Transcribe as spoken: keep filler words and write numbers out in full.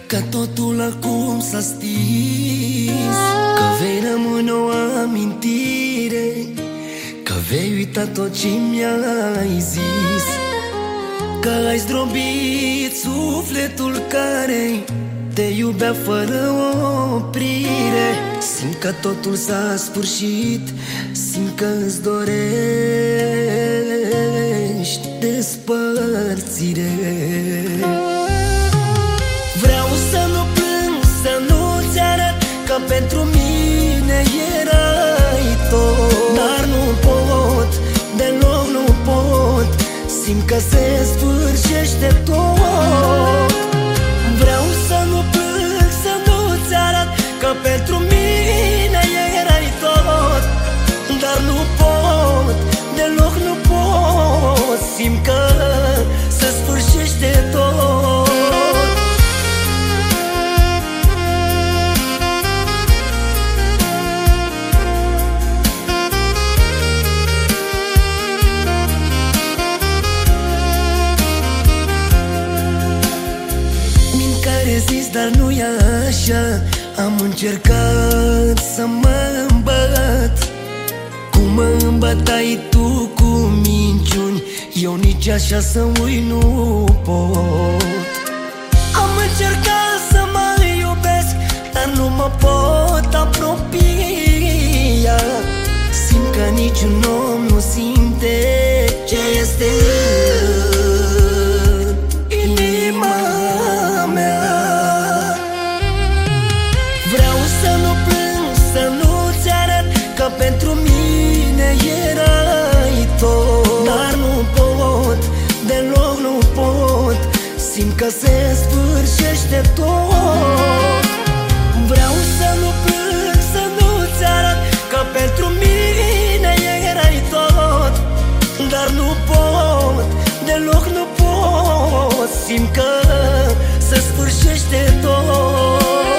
că totul acum s-a stins, că vei rămâne o amintire, că vei uita tot ce mi-ai zis, că ai zdrobit sufletul care te iubea fără oprire. Simt că totul s-a sfârșit, simt că îți dorești despărțire. Vreau să nu plâng, să nu-ți arăt că pentru mine erai tot, dar nu pot, deloc nu pot, simt că se sfârșește tot. Vreau să nu plâng, să nu-ți arăt că pentru mine erai tot, dar nu pot, deloc nu pot, simt că se sfârșește tot. Rezist, dar nu e așa. Am încercat să mă îmbăt, cum mă îmbătai tu cu minciuni, eu nici așa să uit nu pot. Am încercat să mă iubesc, dar nu mă pot apropia. Simt că niciun om nu simte ce este inima mea. Vreau să nu plâng, să nu-ți arăt că pentru mine erai tot, dar nu pot, deloc nu pot, simt că se sfârșește tot. Vreau să nu plâng, să nu-ți arăt că pentru mine erai tot, dar nu pot, deloc nu pot, simt că se sfârșește tot.